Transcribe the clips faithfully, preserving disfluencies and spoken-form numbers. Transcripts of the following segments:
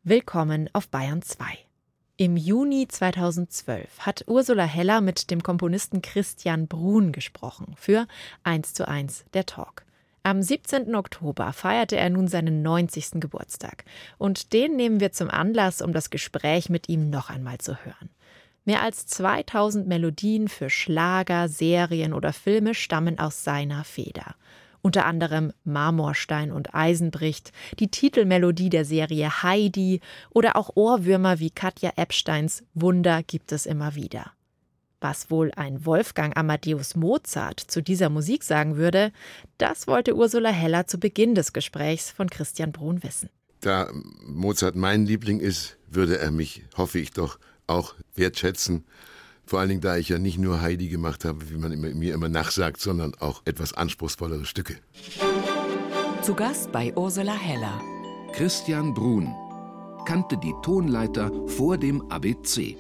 Willkommen auf Bayern zwei. Im Juni zweitausendzwölf hat Ursula Heller mit dem Komponisten Christian Bruhn gesprochen für eins zu eins der Talk. Am siebzehnten Oktober feierte er nun seinen neunzigsten Geburtstag. Und den nehmen wir zum Anlass, um das Gespräch mit ihm noch einmal zu hören. Mehr als zweitausend Melodien für Schlager, Serien oder Filme stammen aus seiner Feder. Unter anderem Marmorstein und Eisen bricht, die Titelmelodie der Serie Heidi oder auch Ohrwürmer wie Katja Epsteins Wunder gibt es immer wieder. Was wohl ein Wolfgang Amadeus Mozart zu dieser Musik sagen würde, das wollte Ursula Heller zu Beginn des Gesprächs von Christian Bruhn wissen. Da Mozart mein Liebling ist, würde er mich, hoffe ich doch, auch wertschätzen. Vor allen Dingen, da ich ja nicht nur Heidi gemacht habe, wie man mir immer nachsagt, sondern auch etwas anspruchsvollere Stücke. Zu Gast bei Ursula Heller. Christian Bruhn kannte die Tonleiter vor dem A B C.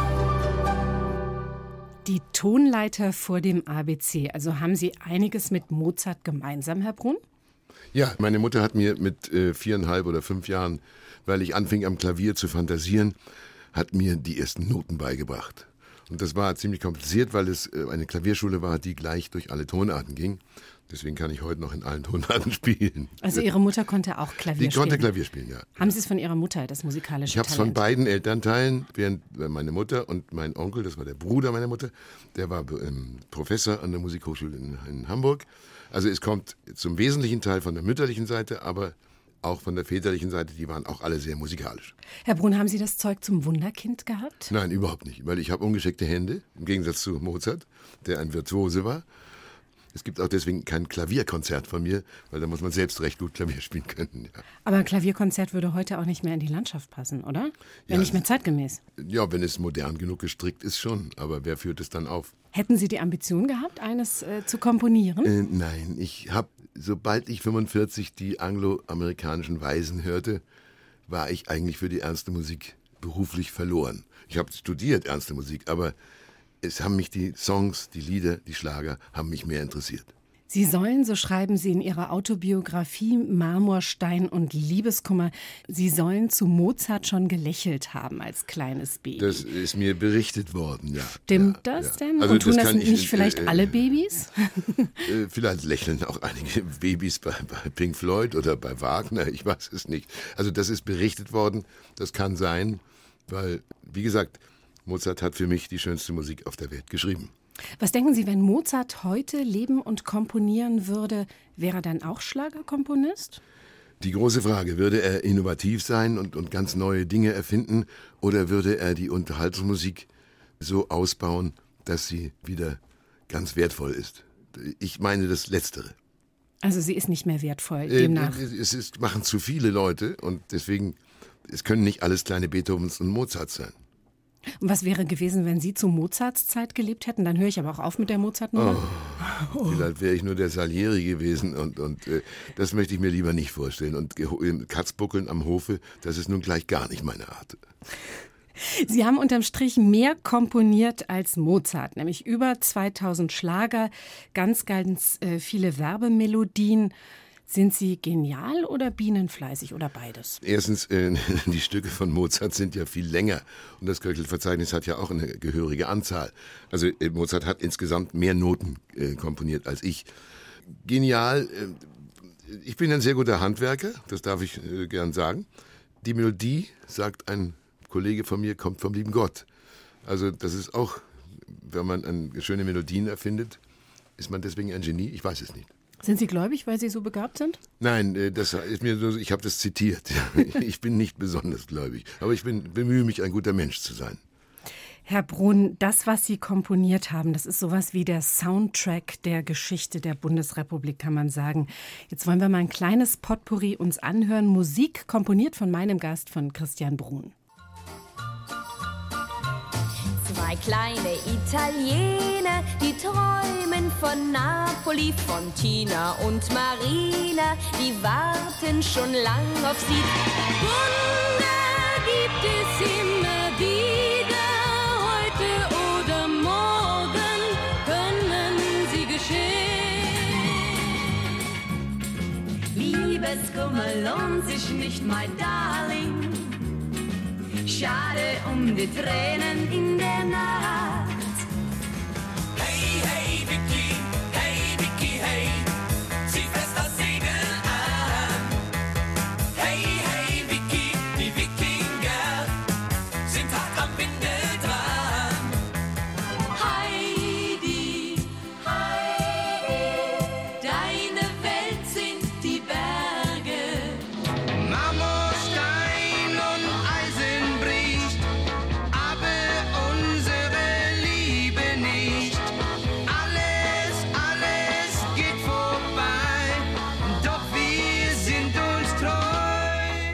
Die Tonleiter vor dem A B C. Also haben Sie einiges mit Mozart gemeinsam, Herr Bruhn? Ja, meine Mutter hat mir mit äh, viereinhalb oder fünf Jahren, weil ich anfing am Klavier zu fantasieren, hat mir die ersten Noten beigebracht. Und das war ziemlich kompliziert, weil es eine Klavierschule war, die gleich durch alle Tonarten ging. Deswegen kann ich heute noch in allen Tonarten spielen. Also Ihre Mutter konnte auch Klavier die spielen? Die konnte Klavier spielen, ja. Haben Sie es von Ihrer Mutter, das musikalische Ich habe es von beiden Elternteilen, während meine Mutter und mein Onkel, das war der Bruder meiner Mutter, der war ähm, Professor an der Musikhochschule in, in Hamburg. Also es kommt zum wesentlichen Teil von der mütterlichen Seite, aber auch von der väterlichen Seite, die waren auch alle sehr musikalisch. Herr Bruhn, haben Sie das Zeug zum Wunderkind gehabt? Nein, überhaupt nicht, weil ich habe ungeschickte Hände, im Gegensatz zu Mozart, der ein Virtuose war. Es gibt auch deswegen kein Klavierkonzert von mir, weil da muss man selbst recht gut Klavier spielen können. Ja. Aber ein Klavierkonzert würde heute auch nicht mehr in die Landschaft passen, oder? Wäre ja, nicht mehr zeitgemäß. Ja, wenn es modern genug gestrickt ist schon, aber wer führt es dann auf? Hätten Sie die Ambition gehabt, eines äh, zu komponieren? Äh, nein, ich habe, sobald ich fünfundvierzig die angloamerikanischen Weisen hörte, war ich eigentlich für die ernste Musik beruflich verloren. Ich habe studiert ernste Musik, aber es haben mich die Songs, die Lieder, die Schlager, haben mich mehr interessiert. Sie sollen, so schreiben Sie in Ihrer Autobiografie Marmorstein und Liebeskummer, Sie sollen zu Mozart schon gelächelt haben als kleines Baby. Das ist mir berichtet worden, ja. Stimmt ja, das ja. denn? Also und tun das das ich, nicht vielleicht äh, alle Babys? Äh, vielleicht lächeln auch einige Babys bei, bei Pink Floyd oder bei Wagner, ich weiß es nicht. Also das ist berichtet worden, das kann sein, weil, wie gesagt, Mozart hat für mich die schönste Musik auf der Welt geschrieben. Was denken Sie, wenn Mozart heute leben und komponieren würde, wäre er dann auch Schlagerkomponist? Die große Frage, würde er innovativ sein und, und ganz neue Dinge erfinden oder würde er die Unterhaltungsmusik so ausbauen, dass sie wieder ganz wertvoll ist? Ich meine das Letztere. Also sie ist nicht mehr wertvoll, demnach. Äh, es ist, machen zu viele Leute und deswegen, es können nicht alles kleine Beethovens und Mozarts sein. Und was wäre gewesen, wenn Sie zu Mozarts Zeit gelebt hätten? Dann höre ich aber auch auf mit der Mozart-Nummer. Oh, oh. Vielleicht wäre ich nur der Salieri gewesen und, und äh, das möchte ich mir lieber nicht vorstellen. Und Katzbuckeln am Hofe, das ist nun gleich gar nicht meine Art. Sie haben unterm Strich mehr komponiert als Mozart, nämlich über zweitausend Schlager, ganz, ganz äh, viele Werbemelodien. Sind Sie genial oder bienenfleißig oder beides? Erstens, äh, die Stücke von Mozart sind ja viel länger und das Köchelverzeichnis hat ja auch eine gehörige Anzahl. Also äh, Mozart hat insgesamt mehr Noten äh, komponiert als ich. Genial, äh, ich bin ein sehr guter Handwerker, das darf ich äh, gern sagen. Die Melodie, sagt ein Kollege von mir, kommt vom lieben Gott. Also das ist auch, wenn man eine schöne Melodien erfindet, ist man deswegen ein Genie? Ich weiß es nicht. Sind Sie gläubig, weil Sie so begabt sind? Nein, das ist mir so, ich habe das zitiert. Ich bin nicht besonders gläubig, aber ich bin, bemühe mich, ein guter Mensch zu sein. Herr Bruhn, das, was Sie komponiert haben, das ist sowas wie der Soundtrack der Geschichte der Bundesrepublik, kann man sagen. Jetzt wollen wir mal ein kleines Potpourri uns anhören. Musik komponiert von meinem Gast, von Christian Bruhn. Zwei kleine Italiener, die träumen von Napoli, von Tina und Marina, die warten schon lang auf sie. Wunder gibt es immer wieder, heute oder morgen können sie geschehen. Liebeskummer lohnt sich nicht, my darling. schade um die Tränen in der Nacht. Hey, hey, Vicky, hey, Vicky, hey, zieh fest das Segel an. Hey, hey, Vicky, die Wikinger sind hart am Windel dran. Heidi, Heidi, deine Welt sind die Berge. Marmorstein und Eisen bricht, aber unsere Liebe nicht. Alles, alles geht vorbei, doch wir sind uns treu.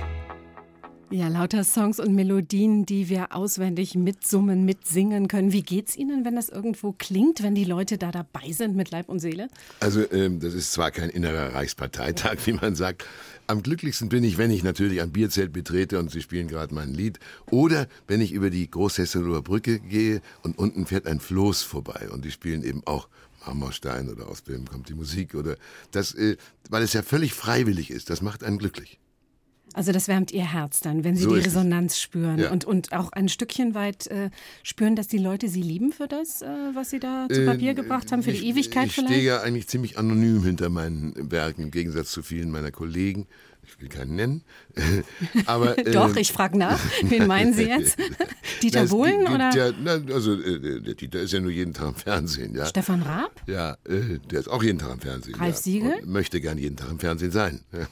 Ja, lauter Songs und Melodien, die wir auswendig mitsummen, mitsingen können. Wie geht's Ihnen, wenn das irgendwo klingt, wenn die Leute da dabei sind mit Leib und Seele? Also ähm, das ist zwar kein innerer Reichsparteitag, wie man sagt. Am glücklichsten bin ich, wenn ich natürlich ein Bierzelt betrete und sie spielen gerade mein Lied. Oder wenn ich über die Großhesselower Brücke gehe und unten fährt ein Floß vorbei und die spielen eben auch Marmorstein oder Aus Böhmen kommt die Musik. Oder das, äh, weil es ja völlig freiwillig ist, das macht einen glücklich. Also das wärmt Ihr Herz dann, wenn Sie So die ist es. Resonanz spüren Ja. und, und auch ein Stückchen weit äh, spüren, dass die Leute Sie lieben für das, äh, was Sie da zu Papier Äh, gebracht haben, für ich, die Ewigkeit ich vielleicht? Ich stehe ja eigentlich ziemlich anonym hinter meinen Werken, im Gegensatz zu vielen meiner Kollegen. Ich will keinen nennen. Aber, Doch, äh, ich frage nach. Wen meinen Sie jetzt? Dieter na, es Bohlen gibt oder Ja, na, also äh, der Dieter ist ja nur jeden Tag im Fernsehen. Ja, Stefan Raab? ja äh, der ist auch jeden Tag im Fernsehen. Ralf ja, Siegel? und möchte gern jeden Tag im Fernsehen sein. Ja.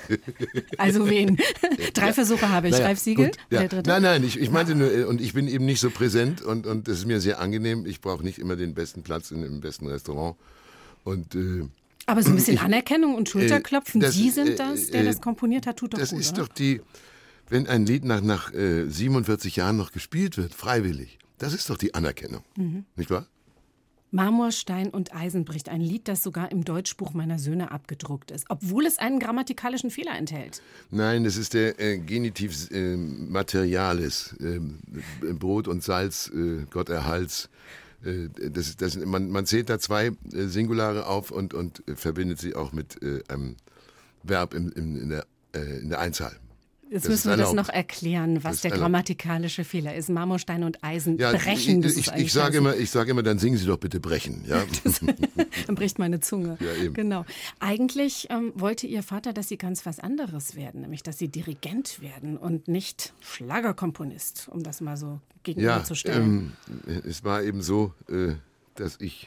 Also wen? Drei Versuche habe ich. Naja, Ralf Siegel? gut, ja. Der dritte? Nein, nein, ich, ich meinte nur, äh, und ich bin eben nicht so präsent und, und das ist mir sehr angenehm. Ich brauche nicht immer den besten Platz in, im besten Restaurant. Und äh, Aber so ein bisschen Anerkennung und Schulterklopfen, das, Sie äh, sind das, der äh, das komponiert hat, tut doch das gut, ist oder? doch die, wenn ein Lied nach, nach äh, siebenundvierzig Jahren noch gespielt wird, freiwillig, das ist doch die Anerkennung, Mhm. nicht wahr? Marmor, Stein und Eisen bricht, ein Lied, das sogar im Deutschbuch meiner Söhne abgedruckt ist, obwohl es einen grammatikalischen Fehler enthält. Nein, das ist der äh, Genitiv äh, Materialis, äh, Brot und Salz, äh, Gott erhalts. Äh, das, das, man, man zählt da zwei äh, Singulare auf und, und äh, verbindet sie auch mit äh, einem Verb im, im, in, der, äh, in der Einzahl. Jetzt Das müssen ist wir das erlaubt. noch erklären, was Das ist der erlaubt. grammatikalische Fehler ist. Marmor, Stein und Eisen Ja, brechen. ich, das ist ich, eigentlich ich sage ganz- immer, ich sage immer, dann singen Sie doch bitte brechen. Ja? Dann bricht meine Zunge. Ja, eben. Genau. Eigentlich ähm, wollte Ihr Vater, dass Sie ganz was anderes werden, nämlich dass Sie Dirigent werden und nicht Schlagerkomponist, um das mal so Ja, gegenüberzustellen. ähm, es war eben so, äh, dass ich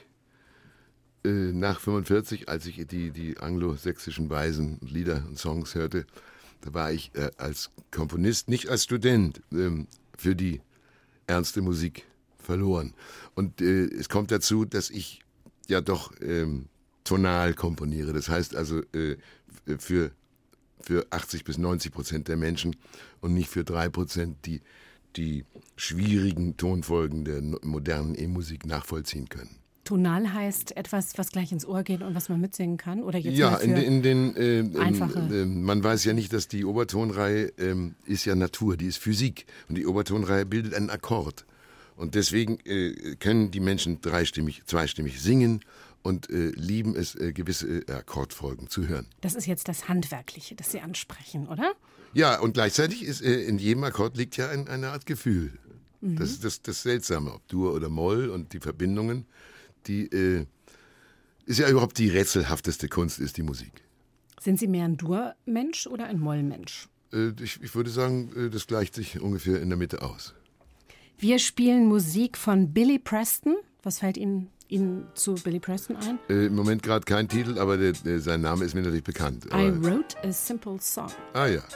äh, nach fünfundvierzig, als ich die, die anglosächsischen Weisen, Lieder und Songs hörte, da war ich äh, als Komponist, nicht als Student, ähm, für die ernste Musik verloren. Und äh, es kommt dazu, dass ich ja doch ähm, tonal komponiere. Das heißt also äh, für, für achtzig bis neunzig Prozent der Menschen und nicht für drei Prozent, die die schwierigen Tonfolgen der no- modernen E-Musik nachvollziehen können. Tonal heißt etwas, was gleich ins Ohr geht und was man mitsingen kann? Oder jetzt Ja, mal für in, den- in den, äh, ähm, einfache- äh, man weiß ja nicht, dass die Obertonreihe ähm, ist ja Natur, die ist Physik. Und die Obertonreihe bildet einen Akkord. Und deswegen äh, können die Menschen dreistimmig, zweistimmig singen und äh, lieben es, äh, gewisse äh, Akkordfolgen zu hören. Das ist jetzt das Handwerkliche, das Sie ansprechen, oder? Ja, und gleichzeitig ist äh, in jedem Akkord liegt ja ein, eine Art Gefühl. Mhm. Das ist das, das Seltsame, ob Dur oder Moll und die Verbindungen, die äh, ist ja überhaupt die rätselhafteste Kunst, ist die Musik. Sind Sie mehr ein Dur-Mensch oder ein Moll-Mensch? Äh, ich, ich würde sagen, äh, das gleicht sich ungefähr in der Mitte aus. Wir spielen Musik von Billy Preston. Was fällt Ihnen, Ihnen zu Billy Preston ein? Äh, Im Moment gerade kein Titel, aber der, der, sein Name ist mir natürlich bekannt. I Aber, wrote a simple song. ah ja.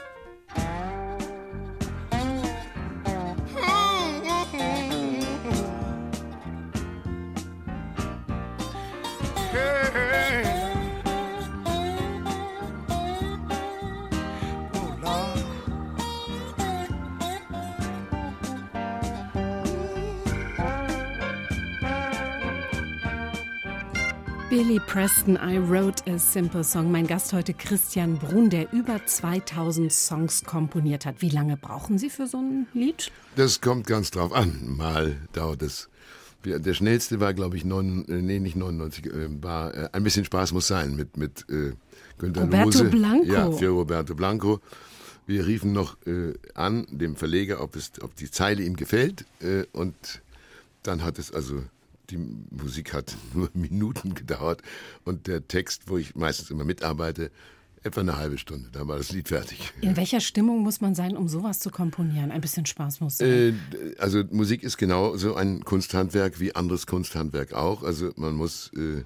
Billy Preston, I wrote a simple song. Mein Gast heute Christian Brun, der über zweitausend Songs komponiert hat. Wie lange brauchen Sie für so ein Lied? Das kommt ganz drauf an. Mal dauert es. Der schnellste war, glaube ich, neun, äh, nee, nicht neunundneunzig, äh, war äh, Ein bisschen Spaß muss sein mit, mit äh, Günter Roberto Lose. Blanco. Ja, für Roberto Blanco. Wir riefen noch äh, an dem Verleger, ob, es, ob die Zeile ihm gefällt. Äh, und dann hat es also, die Musik hat nur Minuten gedauert. Und der Text, wo ich meistens immer mitarbeite, etwa eine halbe Stunde. Dann war das Lied fertig. In welcher Stimmung muss man sein, um sowas zu komponieren? Ein bisschen Spaß muss sein. Äh, also Musik ist genau so ein Kunsthandwerk wie anderes Kunsthandwerk auch. Also man muss... Äh,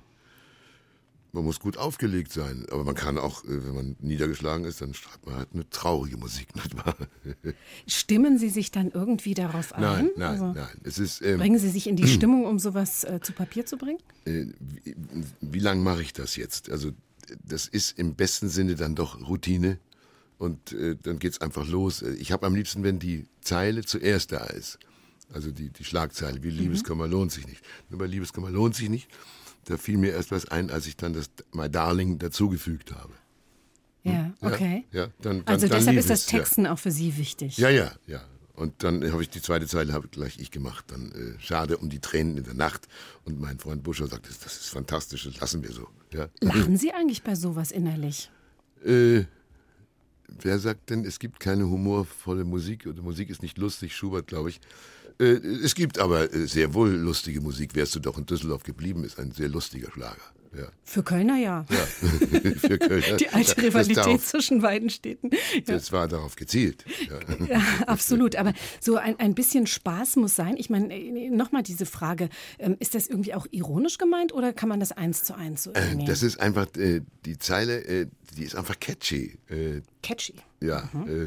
Man muss gut aufgelegt sein, aber man kann auch, wenn man niedergeschlagen ist, dann schreibt man halt eine traurige Musik, nicht wahr? Stimmen Sie sich dann irgendwie darauf ein? Nein, nein, also, nein. Es ist, ähm, bringen Sie sich in die Stimmung, um sowas äh, zu Papier zu bringen? Äh, wie wie lange mache ich das jetzt? Also das ist im besten Sinne dann doch Routine und äh, dann geht's einfach los. Ich habe am liebsten, wenn die Zeile zuerst da ist, also die, die Schlagzeile, wie Liebeskummer lohnt sich nicht. Nur bei Liebeskummer lohnt sich nicht. Da fiel mir erst was ein, als ich dann das My Darling dazugefügt habe. Ja, okay. Ja, ja, dann, dann, also dann deshalb lief ist das es, Texten ja. auch für Sie wichtig. Ja, ja, ja. Und dann habe ich die zweite Zeile habe gleich ich gemacht. Dann äh, schade um die Tränen in der Nacht. Und mein Freund Buscher sagt, das, das ist fantastisch, das lassen wir so. Ja. Lachen Sie eigentlich bei sowas innerlich? Äh, wer sagt denn, es gibt keine humorvolle Musik oder Musik ist nicht lustig? Schubert, glaube ich. Äh, es gibt aber äh, sehr wohl lustige Musik. Wärst du doch in Düsseldorf geblieben, ist ein sehr lustiger Schlager. Ja. Für Kölner ja. Ja, für Kölner. Die alte Das Rivalität darauf, zwischen beiden Städten. Ja. Das war darauf gezielt. Ja. Ja, absolut. Aber so ein, ein bisschen Spaß muss sein. Ich meine, nochmal diese Frage, ähm, ist das irgendwie auch ironisch gemeint oder kann man das eins zu eins so nehmen? Das ist einfach, äh, die Zeile, äh, die ist einfach catchy. Äh, Catchy. Ja, mhm. äh,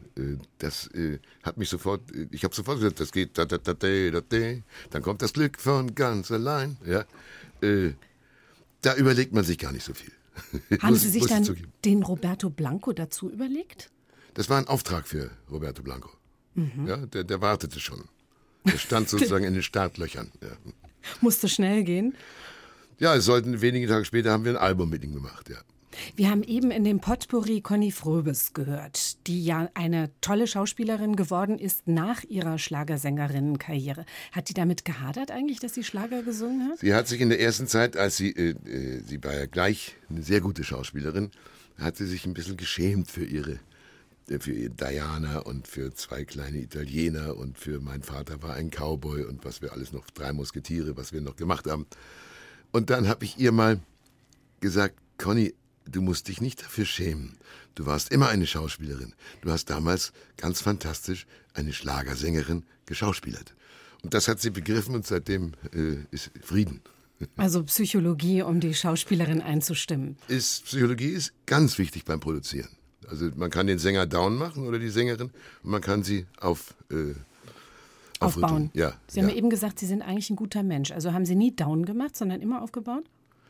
Das äh, hat mich sofort, ich habe sofort gesagt, das geht, da, da, da, da, da, da, dann kommt das Glück von ganz allein. Ja, äh, da überlegt man sich gar nicht so viel. Haben muss, Sie sich dann den Roberto Blanco dazu überlegt? Das war ein Auftrag für Roberto Blanco. Mhm. Ja, der, der wartete schon. Der stand sozusagen in den Startlöchern. Ja. Musste schnell gehen? Ja, es sollten wenige Tage später haben wir ein Album mit ihm gemacht, ja. Wir haben eben in dem Potpourri Conny Fröbes gehört, die ja eine tolle Schauspielerin geworden ist nach ihrer Schlagersängerinnenkarriere. Hat die damit gehadert eigentlich, dass sie Schlager gesungen hat? Sie hat sich in der ersten Zeit, als sie, äh, sie war ja gleich eine sehr gute Schauspielerin, hat sie sich ein bisschen geschämt für ihre, für ihr Diana und für zwei kleine Italiener und für mein Vater war ein Cowboy und was wir alles noch, drei Musketiere, was wir noch gemacht haben. Und dann habe ich ihr mal gesagt, Conny, du musst dich nicht dafür schämen. Du warst immer eine Schauspielerin. Du hast damals ganz fantastisch eine Schlagersängerin geschauspielert. Und das hat sie begriffen und seitdem äh, ist Frieden. Also Psychologie, um die Schauspielerin einzustimmen. Ist, Psychologie ist ganz wichtig beim Produzieren. Also man kann den Sänger down machen oder die Sängerin und man kann sie auf, äh, aufbauen. Ja, Sie haben ja. ja eben gesagt, Sie sind eigentlich ein guter Mensch. Also haben Sie nie down gemacht, sondern immer aufgebaut?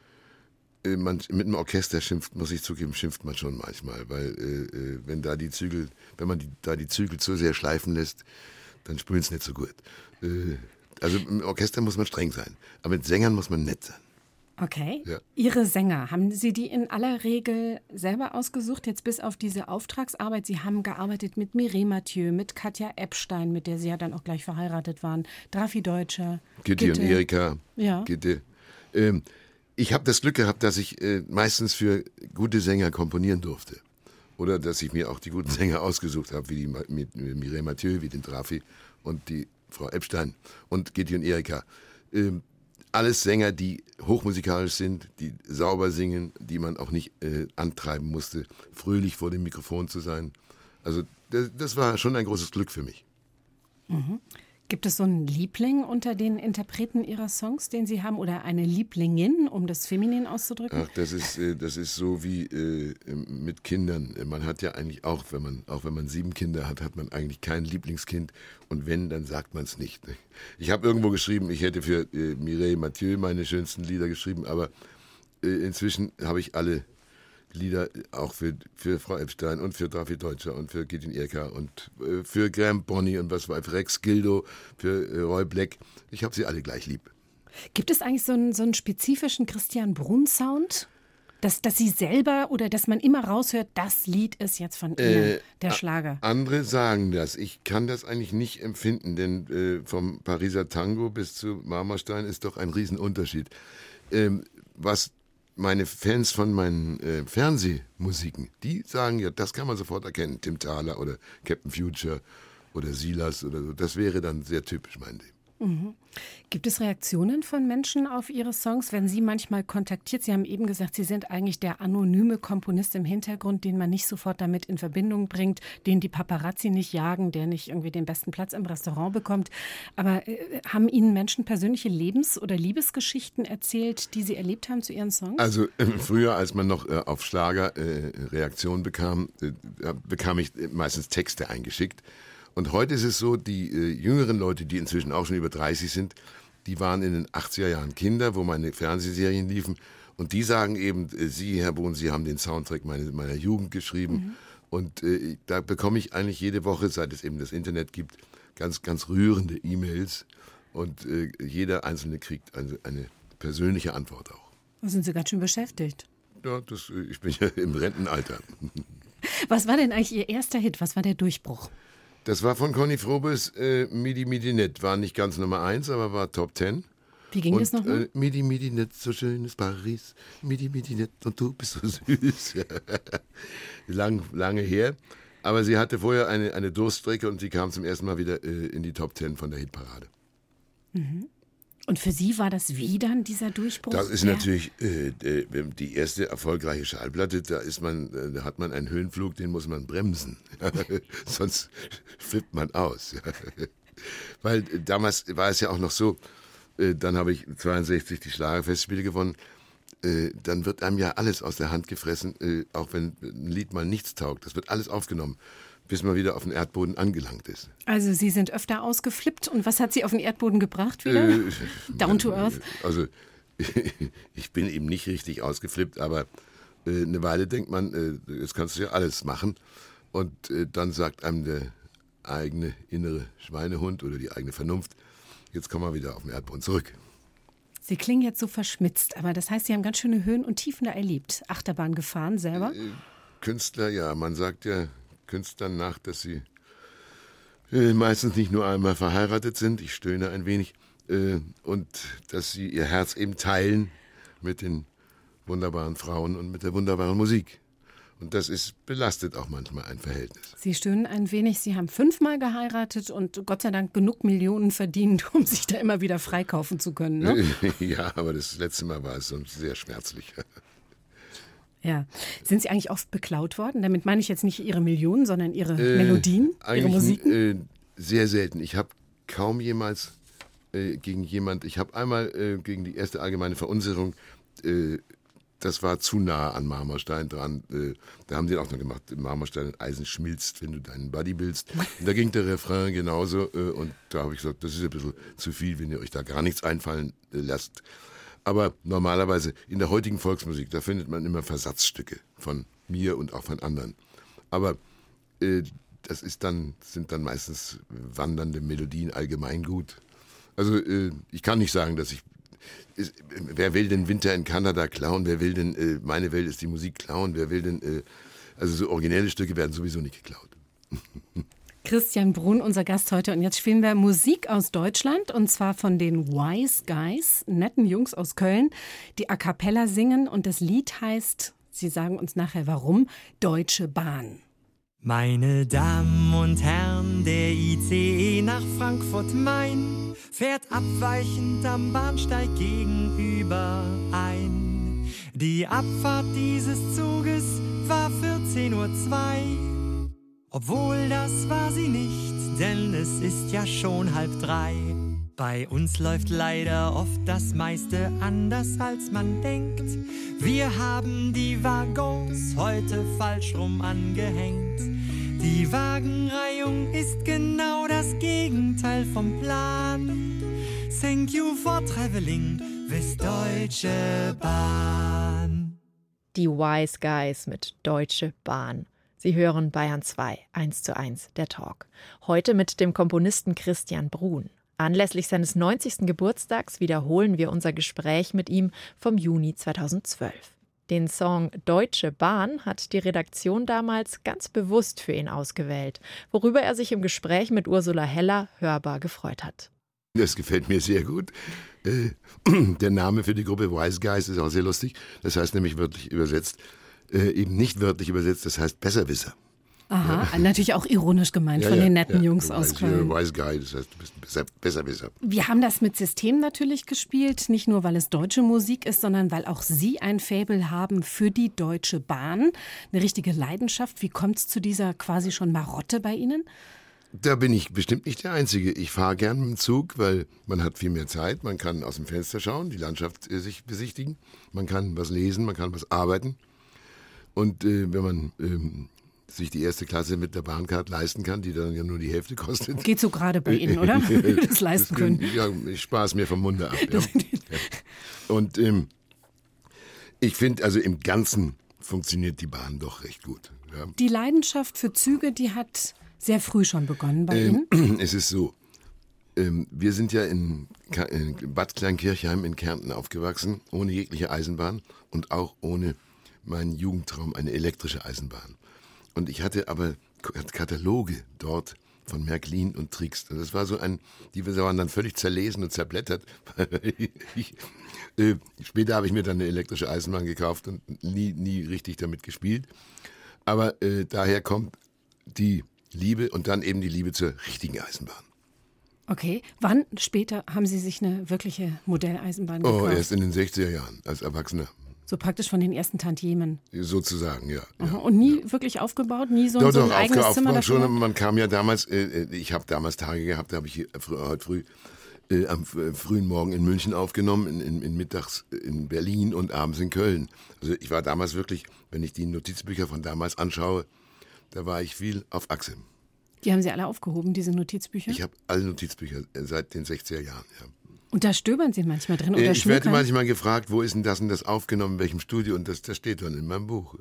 Man, mit einem Orchester schimpft, muss ich zugeben, schimpft man schon manchmal, weil äh, wenn da die Zügel, wenn man die, da die Zügel zu sehr schleifen lässt, dann spielen es nicht so gut. Äh, also im Orchester muss man streng sein, aber mit Sängern muss man nett sein. Okay. Ja. Ihre Sänger, haben Sie die in aller Regel selber ausgesucht, jetzt bis auf diese Auftragsarbeit? Sie haben gearbeitet mit Mireille Mathieu, mit Katja Epstein, mit der Sie ja dann auch gleich verheiratet waren, Drafi Deutscher, Gitti und Erika. Ja. Gitti. Ähm, Ich habe das Glück gehabt, dass ich äh, meistens für gute Sänger komponieren durfte. Oder dass ich mir auch die guten Sänger ausgesucht habe, wie die mit, mit Mireille Mathieu, wie den Drafi und die Frau Epstein und Gitti und Erika. Ähm, alles Sänger, die hochmusikalisch sind, die sauber singen, die man auch nicht äh, antreiben musste, fröhlich vor dem Mikrofon zu sein. Also das, das war schon ein großes Glück für mich. Mhm. Gibt es so einen Liebling unter den Interpreten Ihrer Songs, den Sie haben, oder eine Lieblingin, um das feminin auszudrücken? Ach, das ist, äh, das ist so wie äh, mit Kindern. Man hat ja eigentlich auch, wenn man, auch wenn man sieben Kinder hat, hat man eigentlich kein Lieblingskind. Und wenn, dann sagt man es nicht. Ich habe irgendwo geschrieben, ich hätte für äh, Mireille Mathieu meine schönsten Lieder geschrieben, aber äh, inzwischen habe ich alle Lieder auch für, für Frau Epstein und für Drafi Deutscher und für Gitti und Erika und äh, für Graham Bonny und was war für Rex Gildo, für äh, Roy Black. Ich habe sie alle gleich lieb. Gibt es eigentlich so einen, so einen spezifischen Christian Brun-Sound? Dass, dass Sie selber oder dass man immer raushört, das Lied ist jetzt von Ihnen, Äh, der Schlager. Andere sagen das. Ich kann das eigentlich nicht empfinden, denn äh, vom Pariser Tango bis zu Marmorstein ist doch ein Riesenunterschied. Ähm, was meine Fans von meinen äh, Fernsehmusiken, die sagen ja, das kann man sofort erkennen. Tim Thaler oder Captain Future oder Silas oder so. Das wäre dann sehr typisch mein Leben. Mhm. Gibt es Reaktionen von Menschen auf Ihre Songs, wenn Sie manchmal kontaktiert? Sie haben eben gesagt, Sie sind eigentlich der anonyme Komponist im Hintergrund, den man nicht sofort damit in Verbindung bringt, den die Paparazzi nicht jagen, der nicht irgendwie den besten Platz im Restaurant bekommt. Aber äh, haben Ihnen Menschen persönliche Lebens- oder Liebesgeschichten erzählt, die Sie erlebt haben zu Ihren Songs? Also äh, früher, als man noch äh, auf Schlager äh, Reaktionen bekam, äh, bekam ich meistens Texte eingeschickt. Und heute ist es so, die äh, jüngeren Leute, die inzwischen auch schon über dreißig sind, die waren in den achtziger Jahren Kinder, wo meine Fernsehserien liefen. Und die sagen eben, äh, Sie, Herr Brun, Sie haben den Soundtrack meine, meiner Jugend geschrieben. Mhm. Und äh, da bekomme ich eigentlich jede Woche, seit es eben das Internet gibt, ganz, ganz rührende E-Mails. Und äh, jeder Einzelne kriegt eine, eine persönliche Antwort auch. Da sind Sie ganz schön beschäftigt. Ja, das, ich bin ja im Rentenalter. Was war denn eigentlich Ihr erster Hit? Was war der Durchbruch? Das war von Conny Frobes, äh, Midi Midi Nett. War nicht ganz Nummer eins, aber war Top Ten. Wie ging und, das nochmal? Äh, Midi Midi Nett, so schön ist Paris. Midi Midi Nett und du bist so süß. Lang, lange her. Aber sie hatte vorher eine, eine Durststrecke und sie kam zum ersten Mal wieder äh, in die Top Ten von der Hitparade. Mhm. Und für Sie war das wie dann dieser Durchbruch? Das ist ja. natürlich äh, die erste erfolgreiche Schallplatte. Da ist man, da hat man einen Höhenflug, den muss man bremsen. Sonst flippt man aus. Weil damals war es ja auch noch so, äh, dann habe ich zweiundsechzig die Schlagerfestspiele gewonnen. Äh, dann wird einem ja alles aus der Hand gefressen, äh, auch wenn ein Lied mal nichts taugt. Das wird alles aufgenommen, bis man wieder auf den Erdboden angelangt ist. Also Sie sind öfter ausgeflippt. Und was hat Sie auf den Erdboden gebracht wieder? Äh, Down to earth? Also ich bin eben nicht richtig ausgeflippt, aber äh, eine Weile denkt man, äh, jetzt kannst du ja alles machen. Und äh, dann sagt einem der eigene innere Schweinehund oder die eigene Vernunft, jetzt kommen wir wieder auf den Erdboden zurück. Sie klingen jetzt so verschmitzt, aber das heißt, Sie haben ganz schöne Höhen und Tiefen da erlebt. Achterbahn gefahren selber? Äh, Künstler, ja, man sagt ja Künstlern nach, dass sie äh, meistens nicht nur einmal verheiratet sind, ich stöhne ein wenig, äh, und dass sie ihr Herz eben teilen mit den wunderbaren Frauen und mit der wunderbaren Musik. Und das ist belastet auch manchmal ein Verhältnis. Sie stöhnen ein wenig, Sie haben fünfmal geheiratet und Gott sei Dank genug Millionen verdient, um sich da immer wieder freikaufen zu können, ne? Ja, aber das letzte Mal war es sonst sehr schmerzlich. Ja. Sind Sie eigentlich oft beklaut worden? Damit meine ich jetzt nicht Ihre Millionen, sondern Ihre äh, Melodien, Ihre Musiken? Äh, sehr selten. Ich habe kaum jemals äh, gegen jemand, ich habe einmal äh, gegen die erste allgemeine Verunsicherung, äh, das war zu nah an Marmorstein dran. Äh, da haben sie auch noch gemacht, Marmorstein und Eisen schmilzt, wenn du deinen Buddy bildst. Und da ging der Refrain genauso. Äh, und da habe ich gesagt, das ist ein bisschen zu viel, wenn ihr euch da gar nichts einfallen äh, lasst. Aber normalerweise in der heutigen Volksmusik, da findet man immer Versatzstücke von mir und auch von anderen. Aber äh, das ist dann, sind dann meistens wandernde Melodien, Allgemeingut. Also äh, ich kann nicht sagen, dass ich, ist, wer will den Winter in Kanada klauen, wer will denn, äh, meine Welt ist die Musik klauen, wer will denn, äh, also so originelle Stücke werden sowieso nicht geklaut. Christian Brun, unser Gast heute. Und jetzt spielen wir Musik aus Deutschland, und zwar von den Wise Guys, netten Jungs aus Köln, die a cappella singen. Und das Lied heißt, Sie sagen uns nachher warum, Deutsche Bahn. Meine Damen und Herren, der I C E nach Frankfurt-Main fährt abweichend am Bahnsteig gegenüber ein. Die Abfahrt dieses Zuges war vierzehn Uhr zwei. Obwohl, das war sie nicht, denn es ist ja schon halb drei. Bei uns läuft leider oft das meiste anders, als man denkt. Wir haben die Waggons heute falsch rum angehängt. Die Wagenreihung ist genau das Gegenteil vom Plan. Thank you for traveling with Deutsche Bahn. Die Wise Guys mit Deutsche Bahn. Sie hören Bayern zwei, eins zu eins, der Talk. Heute mit dem Komponisten Christian Brun. Anlässlich seines neunzigsten Geburtstags wiederholen wir unser Gespräch mit ihm vom Juni zweitausendzwölf. Den Song Deutsche Bahn hat die Redaktion damals ganz bewusst für ihn ausgewählt, worüber er sich im Gespräch mit Ursula Heller hörbar gefreut hat. Das gefällt mir sehr gut. Äh, der Name für die Gruppe Wise Guys ist auch sehr lustig. Das heißt nämlich wörtlich übersetzt, äh, eben nicht wörtlich übersetzt, das heißt Besserwisser. Aha, ja. Natürlich auch ironisch gemeint Ja, von ja, den netten ja. Jungs Du aus weißt, Köln. Wise Guy, das heißt, du bist ein besser, Besserwisser. Wir haben das mit System natürlich gespielt, nicht nur, weil es deutsche Musik ist, sondern weil auch Sie ein Faible haben für die Deutsche Bahn. Eine richtige Leidenschaft. Wie kommt es zu dieser quasi schon Marotte bei Ihnen? Da bin ich bestimmt nicht der Einzige. Ich fahre gern mit dem Zug, weil man hat viel mehr Zeit. Man kann aus dem Fenster schauen, die Landschaft äh, sich besichtigen. Man kann was lesen, man kann was arbeiten. Und äh, wenn man ähm, sich die erste Klasse mit der Bahncard leisten kann, die dann ja nur die Hälfte kostet. Geht so gerade bei Ihnen, oder? Das leisten können. Ja, ich spare es mir vom Munde ab. Ja. Und ähm, ich finde, also im Ganzen funktioniert die Bahn doch recht gut. Ja. Die Leidenschaft für Züge, die hat sehr früh schon begonnen bei ähm, Ihnen? Es ist so, ähm, wir sind ja in, Ka- in Bad Kleinkirchheim in Kärnten aufgewachsen, ohne jegliche Eisenbahn und auch ohne meinen Jugendtraum, eine elektrische Eisenbahn. Und ich hatte aber Kataloge dort von Märklin und Trix. Und das war so ein, die waren dann völlig zerlesen und zerblättert. ich, äh, später habe ich mir dann eine elektrische Eisenbahn gekauft und nie, nie richtig damit gespielt. Aber äh, daher kommt die Liebe und dann eben die Liebe zur richtigen Eisenbahn. Okay. Wann später haben Sie sich eine wirkliche Modelleisenbahn gekauft? Oh, erst in den sechziger Jahren, als Erwachsener. So praktisch von den ersten Tantiemen. Sozusagen, ja. Aha. ja. Und nie wirklich aufgebaut? Nie so, Doch, so ein doch, eigenes aufge- Zimmer aufgebaut dafür? schon. Man kam ja damals, äh, ich habe damals Tage gehabt, da habe ich hier, frü- heute früh äh, am f- frühen Morgen in München aufgenommen, in, in, in mittags in Berlin und abends in Köln. Also ich war damals wirklich, wenn ich die Notizbücher von damals anschaue, da war ich viel auf Achse. Die haben Sie alle aufgehoben, diese Notizbücher? Ich habe alle Notizbücher äh, seit den sechziger Jahren, ja. Und da stöbern Sie manchmal drin oder Äh, Ich werde schmökern? manchmal gefragt, wo ist denn das und das aufgenommen, in welchem Studio, und das, das steht dann in meinem Buch.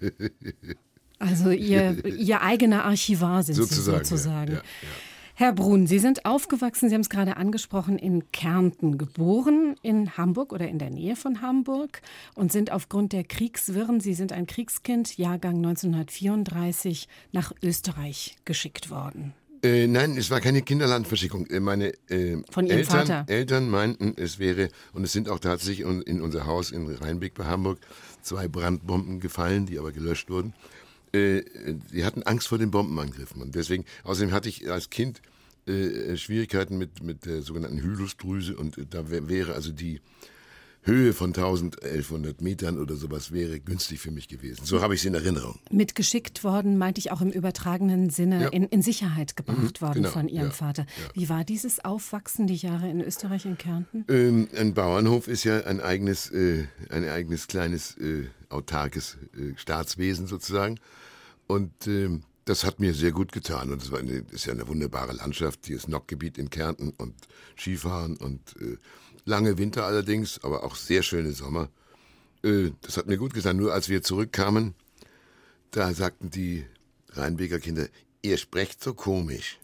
Also Ihr, Ihr eigener Archivar sind Sozusagen, Sie sozusagen. ja, ja, ja. Herr Brun, Sie sind aufgewachsen, Sie haben es gerade angesprochen, in Kärnten, geboren in Hamburg oder in der Nähe von Hamburg und sind aufgrund der Kriegswirren, Sie sind ein Kriegskind, Jahrgang neunzehnhundertvierunddreißig, nach Österreich geschickt worden. Äh, nein, es war keine Kinderlandverschickung. Äh, Meine äh, Von Ihrem Eltern, Vater? Eltern meinten, es wäre, und es sind auch tatsächlich in in unser Haus in Rheinbeck bei Hamburg zwei Brandbomben gefallen, die aber gelöscht wurden. Äh, die hatten Angst vor den Bombenangriffen. Und deswegen, außerdem hatte ich als Kind äh, Schwierigkeiten mit, mit der sogenannten Hylusdrüse. Und äh, da wär, wäre also die Höhe von elfhundert Metern oder sowas wäre günstig für mich gewesen. So habe ich es in Erinnerung. Mit geschickt worden, meinte ich auch im übertragenen Sinne, Ja. in, in Sicherheit gebracht Mhm, worden genau, von Ihrem ja, Vater. ja. Wie war dieses Aufwachsen, die Jahre in Österreich, in Kärnten? Ähm, ein Bauernhof ist ja ein eigenes, äh, ein eigenes kleines, äh, autarkes äh, Staatswesen sozusagen. Und ähm, das hat mir sehr gut getan. Und es war eine, ist ja eine wunderbare Landschaft. Hier ist Nockgebiet in Kärnten und Skifahren und äh, lange Winter allerdings, aber auch sehr schöne Sommer. Äh, das hat mir gut getan. Nur als wir zurückkamen, da sagten die Rheinbeker Kinder, ihr sprecht so komisch.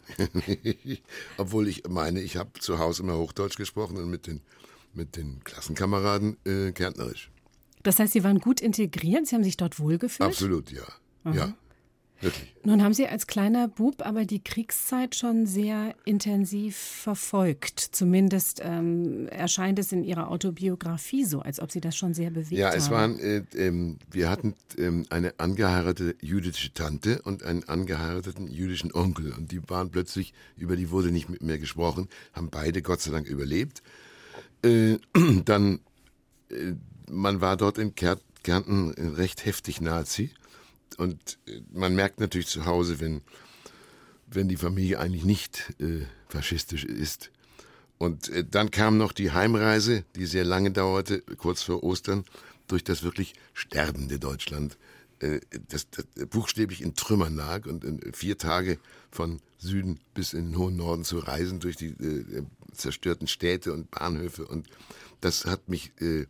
Obwohl ich meine, ich habe zu Hause immer Hochdeutsch gesprochen und mit den, mit den Klassenkameraden äh, kärntnerisch. Das heißt, Sie waren gut integriert, Sie haben sich dort wohlgefühlt? Absolut, ja. Ja, wirklich. Nun haben Sie als kleiner Bub aber die Kriegszeit schon sehr intensiv verfolgt. Zumindest ähm, erscheint es in Ihrer Autobiografie so, als ob Sie das schon sehr bewegt Ja, haben. es waren, äh, ähm, wir hatten ähm, eine angeheiratete jüdische Tante und einen angeheirateten jüdischen Onkel. Und die waren plötzlich, über die wurde nicht mit mehr gesprochen, haben beide Gott sei Dank überlebt. Äh, dann, äh, man war dort in Kär- Kärnten recht heftig Nazi. Und äh, man merkt natürlich zu Hause, wenn, wenn die Familie eigentlich nicht äh, faschistisch ist. Und äh, dann kam noch die Heimreise, die sehr lange dauerte, kurz vor Ostern, durch das wirklich sterbende Deutschland, äh, das, das buchstäblich in Trümmern lag und äh, vier Tage von Süden bis in den hohen Norden zu reisen durch die äh, zerstörten Städte und Bahnhöfe. Und das hat mich... Äh,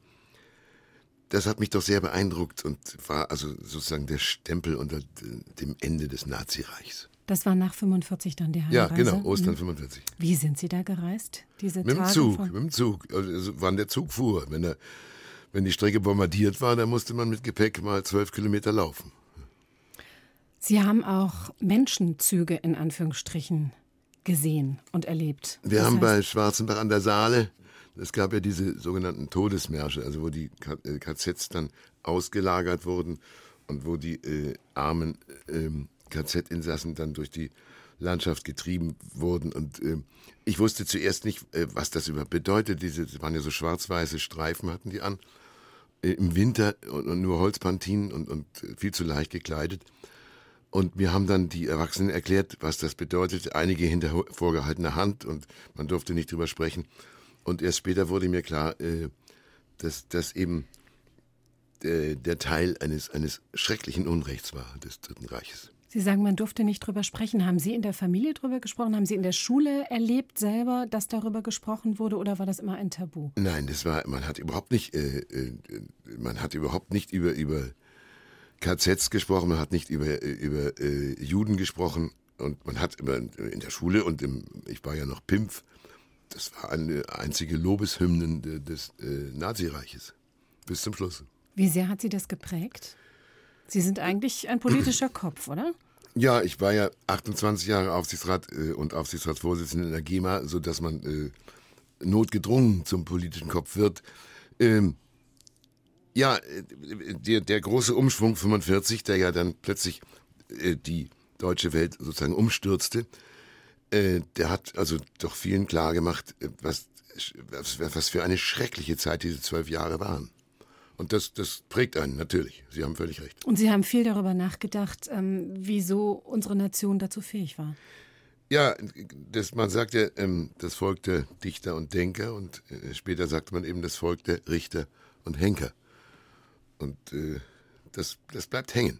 Das hat mich doch sehr beeindruckt und war also sozusagen der Stempel unter dem Ende des Nazireichs. Das war nach fünfundvierzig dann der Ja, Heimreise? genau, Ostern Mhm. fünfundvierzig. Wie sind Sie da gereist, diese Mit dem Tage Zug, von- mit dem Zug. Also, wann der Zug fuhr. Wenn, er, wenn die Strecke bombardiert war, dann musste man mit Gepäck mal zwölf Kilometer laufen. Sie haben auch Menschenzüge in Anführungsstrichen gesehen und erlebt? Wir das haben heißt, bei Schwarzenbach an der Saale, es gab ja diese sogenannten Todesmärsche, also wo die K Zs dann ausgelagert wurden und wo die äh, armen äh, K Z-Insassen dann durch die Landschaft getrieben wurden. Und äh, ich wusste zuerst nicht, äh, was das überhaupt bedeutet. Diese das waren ja so schwarz-weiße Streifen, hatten die an, äh, im Winter und, und nur Holzpantinen und, und viel zu leicht gekleidet. Und mir haben dann die Erwachsenen erklärt, was das bedeutet. Einige hinter vorgehaltener Hand und man durfte nicht drüber sprechen. Und erst später wurde mir klar, äh, dass das eben äh, der Teil eines, eines schrecklichen Unrechts war, des Dritten Reiches. Sie sagen, man durfte nicht drüber sprechen. Haben Sie in der Familie drüber gesprochen? Haben Sie in der Schule erlebt selber, dass darüber gesprochen wurde, oder war das immer ein Tabu? Nein, das war, man hat überhaupt nicht, äh, äh, man hat überhaupt nicht über, über K Zs gesprochen, man hat nicht über, über äh, Juden gesprochen und man hat immer in der Schule und im, ich war ja noch Pimpf, das war eine einzige Lobeshymnen des äh, Nazireiches bis zum Schluss. Wie sehr hat Sie das geprägt? Sie sind eigentlich ein politischer Kopf, oder? Ja, ich war ja achtundzwanzig Jahre Aufsichtsrat äh, und Aufsichtsratsvorsitzender in der G E M A, sodass man äh, notgedrungen zum politischen Kopf wird. Ähm, ja, der, der große Umschwung fünfundvierzig, der ja dann plötzlich äh, die deutsche Welt sozusagen umstürzte, äh, der hat also doch vielen klargemacht, was, was, was für eine schreckliche Zeit diese zwölf Jahre waren. Und das, das prägt einen, natürlich. Sie haben völlig recht. Und Sie haben viel darüber nachgedacht, ähm, wieso unsere Nation dazu fähig war. Ja, das, man sagt ja, ähm, das Volk der Dichter und Denker und äh, später sagte man eben das Volk der Richter und Henker. Und äh, das, das bleibt hängen.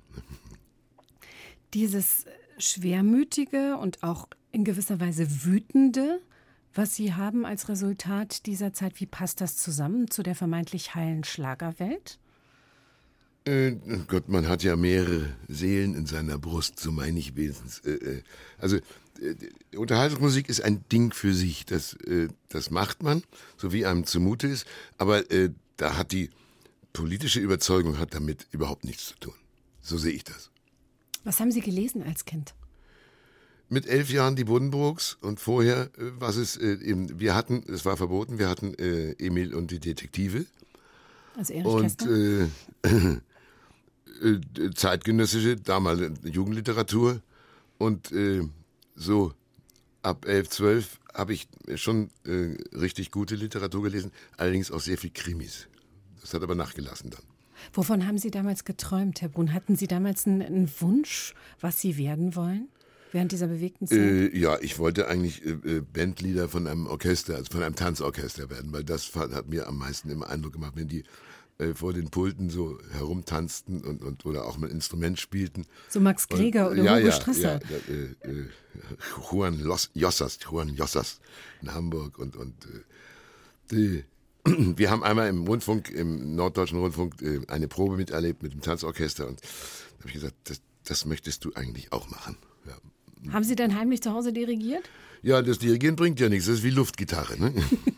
Dieses schwermütige und auch in gewisser Weise wütende, was Sie haben als Resultat dieser Zeit, wie passt das zusammen zu der vermeintlich heilen Schlagerwelt? Äh, Gott, man hat ja mehrere Seelen in seiner Brust, so meine ich wenigstens. Äh, äh, also äh, Unterhaltungsmusik ist ein Ding für sich, das, äh, das macht man, so wie einem zumute ist, aber äh, da hat die politische Überzeugung hat damit überhaupt nichts zu tun. So sehe ich das. Was haben Sie gelesen als Kind? Mit elf Jahren die Buddenbrooks und vorher, äh, was es äh, eben, wir hatten, es war verboten, wir hatten äh, Emil und die Detektive. Also Erich und Kästner? Äh, äh, zeitgenössische, damals Jugendliteratur. Und äh, so ab elf, zwölf habe ich schon äh, richtig gute Literatur gelesen, allerdings auch sehr viel Krimis. Das hat aber nachgelassen dann. Wovon haben Sie damals geträumt, Herr Brun? Hatten Sie damals einen, einen Wunsch, was Sie werden wollen? Während dieser bewegten Zeit? Äh, ja, ich wollte eigentlich äh, Bandleader von einem Orchester, also von einem Tanzorchester werden, weil das hat mir am meisten immer Eindruck gemacht, wenn die äh, vor den Pulten so herumtanzten und, und oder auch mit Instrument spielten. So Max Greger und, oder ja, Hugo ja, Strasser. Ja, äh, äh, Juan Los, Jossas, Juan Jossas in Hamburg und, und äh, die, wir haben einmal im Rundfunk, im Norddeutschen Rundfunk, äh, eine Probe miterlebt mit dem Tanzorchester und da habe ich gesagt, das, das möchtest du eigentlich auch machen. Ja. Haben Sie dann heimlich zu Hause dirigiert? Ja, das Dirigieren bringt ja nichts, das ist wie Luftgitarre. Ne?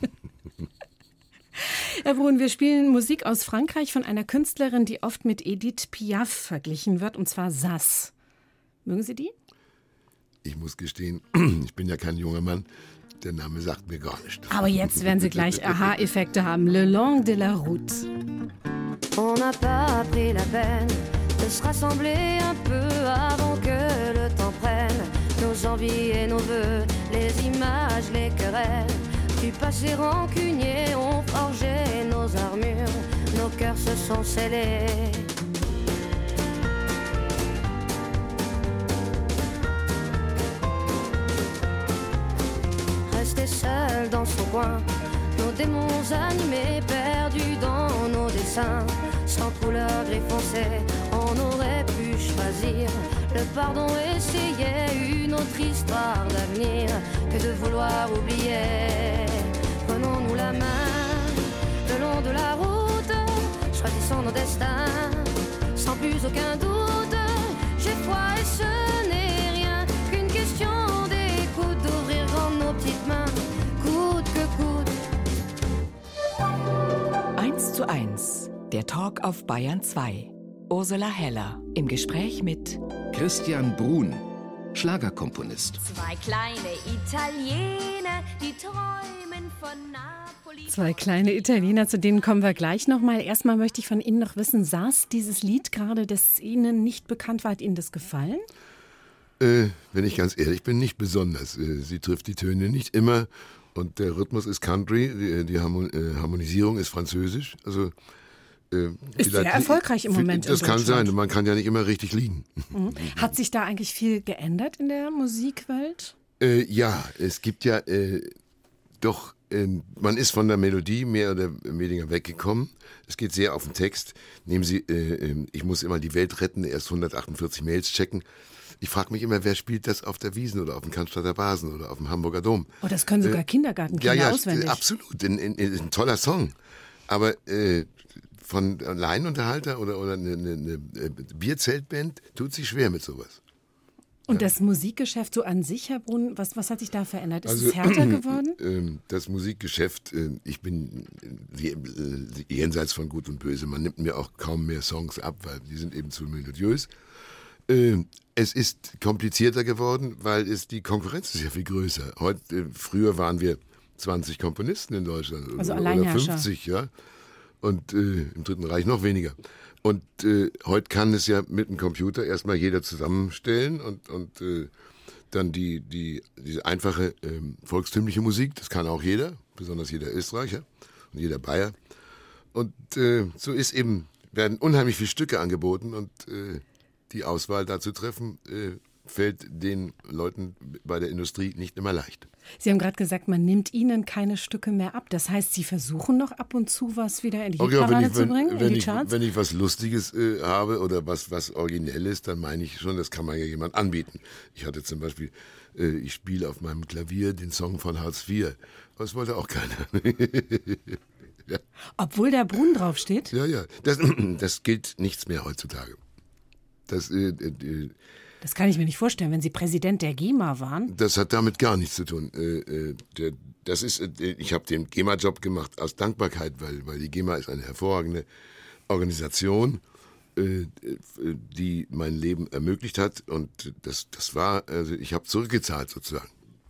Herr Brun, wir spielen Musik aus Frankreich von einer Künstlerin, die oft mit Edith Piaf verglichen wird, und zwar Sass. Mögen Sie die? Ich muss gestehen, ich bin ja kein junger Mann, der Name sagt mir gar nichts. Aber jetzt werden Sie gleich Aha-Effekte haben. Le long de la route. On n'a pas pris la peine de se rassembler un peu avant que le temps prenne nos envies et nos voeux, les images, les querelles du passé rancunier ont forgé nos armures, nos cœurs se sont scellés. Resté seul dans son coin, nos démons animés, perdus dans nos dessins, sans couleur gris foncé, on aurait pu choisir le pardon, essayer une autre histoire d'avenir que de vouloir oublier. Prenons-nous la main le long de la route, choisissons nos destins sans plus aucun doute. J'ai foi et ce n'est rien qu'une question d'écoute, d'ouvrir grand nos petites mains, coûte que coûte. eins zu eins, der Talk auf Bayern zwei. Ursula Heller im Gespräch mit Christian Brun, Schlagerkomponist. Zwei kleine Italiener, die träumen von Napoli. Zwei kleine Italiener, zu denen kommen wir gleich nochmal. Erstmal möchte ich von Ihnen noch wissen, saß dieses Lied gerade, das Ihnen nicht bekannt war, hat Ihnen das gefallen? Äh, wenn ich ganz ehrlich bin, nicht besonders. Äh, sie trifft die Töne nicht immer und der Rhythmus ist Country, die, die Harmonisierung ist Französisch. Also äh, ist sehr erfolgreich im Moment. Das in kann sein, man kann ja nicht immer richtig liegen. Mhm. Hat sich da eigentlich viel geändert in der Musikwelt? Äh, ja, es gibt ja äh, doch, äh, man ist von der Melodie mehr oder weniger weggekommen. Es geht sehr auf den Text. Nehmen Sie, äh, ich muss immer die Welt retten, erst hundertachtundvierzig Mails checken. Ich frage mich immer, wer spielt das auf der Wiesn oder auf dem Cannstatter Basen oder auf dem Hamburger Dom? Oh, das können sogar äh, Kindergartenkinder ja, ja, auswendig. Absolut, ein, ein, ein toller Song. Aber äh, von Laienunterhalter oder, oder eine, eine, eine Bierzeltband tut sich schwer mit sowas. Und ja. Das Musikgeschäft so an sich, Herr Brun, was, was hat sich da verändert? Ist also, es härter geworden? Äh, das Musikgeschäft, äh, ich bin äh, jenseits von Gut und Böse. Man nimmt mir auch kaum mehr Songs ab, weil die sind eben zu melodiös. Äh, es ist komplizierter geworden, weil es die Konkurrenz ist ja viel größer. Heute, äh, früher waren wir zwanzig Komponisten in Deutschland also oder, oder fünfzig, ja. Und äh, im Dritten Reich noch weniger. Und äh, heute kann es ja mit dem Computer erstmal jeder zusammenstellen und, und äh, dann die, die, diese einfache äh, volkstümliche Musik, das kann auch jeder, besonders jeder Österreicher und jeder Bayer. Und äh, so ist eben, werden unheimlich viele Stücke angeboten und äh, die Auswahl da zu treffen, äh, fällt den Leuten bei der Industrie nicht immer leicht. Sie haben gerade gesagt, man nimmt Ihnen keine Stücke mehr ab. Das heißt, Sie versuchen noch ab und zu was wieder in die Okay, Hitparade wenn ich, zu wenn, bringen, wenn in die ich, Charts? Wenn ich was Lustiges äh, habe oder was, was Originelles, dann meine ich schon, das kann man ja jemand anbieten. Ich hatte zum Beispiel, äh, ich spiele auf meinem Klavier den Song von Hartz vier. Aber das wollte auch keiner. Ja. Obwohl der Brun draufsteht? Ja, ja. Das, das gilt nichts mehr heutzutage. Das, äh, äh, das kann ich mir nicht vorstellen, wenn Sie Präsident der GEMA waren. Das hat damit gar nichts zu tun. Äh, äh, der, das ist, äh, ich habe den GEMA-Job gemacht aus Dankbarkeit, weil, weil die GEMA ist eine hervorragende Organisation, äh, die mein Leben ermöglicht hat. Und das, das war, also ich habe zurückgezahlt sozusagen.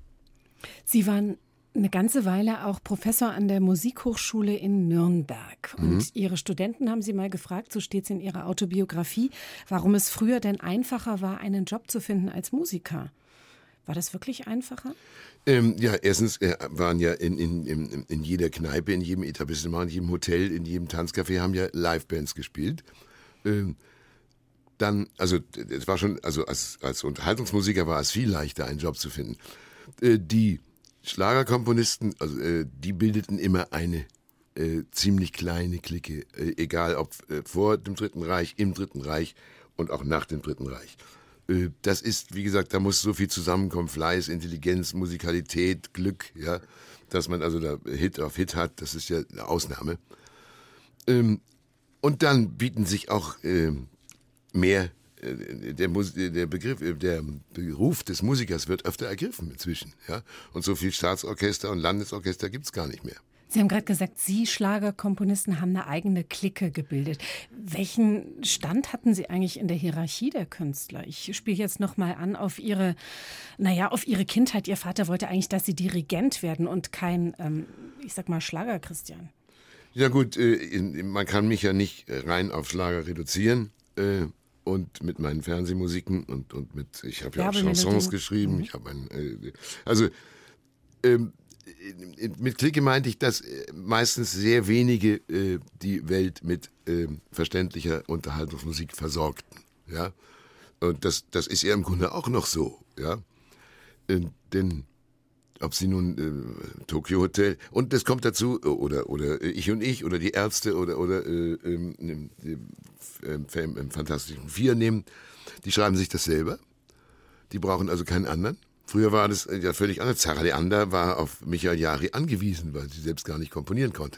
Sie waren eine ganze Weile auch Professor an der Musikhochschule in Nürnberg. Und mhm. Ihre Studenten haben Sie mal gefragt, so steht es in Ihrer Autobiografie, warum es früher denn einfacher war, einen Job zu finden als Musiker. War das wirklich einfacher? Ähm, ja, erstens äh, waren ja in, in, in, in jeder Kneipe, in jedem Etablissement, in jedem Hotel, in jedem Tanzcafé haben ja Livebands gespielt. Ähm, dann, also es war schon, also als, als Unterhaltungsmusiker war es viel leichter, einen Job zu finden. Äh, die Schlagerkomponisten, also äh, die bildeten immer eine äh, ziemlich kleine Clique, äh, egal ob äh, vor dem Dritten Reich, im Dritten Reich und auch nach dem Dritten Reich. Äh, das ist, wie gesagt, da muss so viel zusammenkommen, Fleiß, Intelligenz, Musikalität, Glück, ja, dass man also da Hit auf Hit hat, das ist ja eine Ausnahme. Ähm, und dann bieten sich auch äh, mehr Der, der Begriff, der Beruf des Musikers wird öfter ergriffen inzwischen, ja. Und so viel Staatsorchester und Landesorchester gibt's gar nicht mehr. Sie haben gerade gesagt, Sie Schlagerkomponisten haben eine eigene Clique gebildet. Welchen Stand hatten Sie eigentlich in der Hierarchie der Künstler? Ich spiele jetzt noch mal an auf Ihre, naja, auf Ihre Kindheit. Ihr Vater wollte eigentlich, dass Sie Dirigent werden und kein, ähm, ich sag mal, Schlager-Christian. Ja gut, äh, man kann mich ja nicht rein auf Schlager reduzieren. Äh, Und mit meinen Fernsehmusiken und, und mit, ich habe ja auch Chansons geschrieben, mhm. ich habe ein, äh, also ähm, mit Clique meinte ich, dass meistens sehr wenige äh, die Welt mit äh, verständlicher Unterhaltungsmusik versorgten, ja, und das, das ist ja im Grunde auch noch so, ja, äh, denn ob sie nun äh, Tokyo Hotel, und das kommt dazu, oder oder Ich und Ich oder die Ärzte oder oder äh, äh, äh, im Fantastischen Vier nehmen, die schreiben sich das selber. Die brauchen also keinen anderen. Früher war das ja völlig anders. Zara Leander war auf Michael Jari angewiesen, weil sie selbst gar nicht komponieren konnte.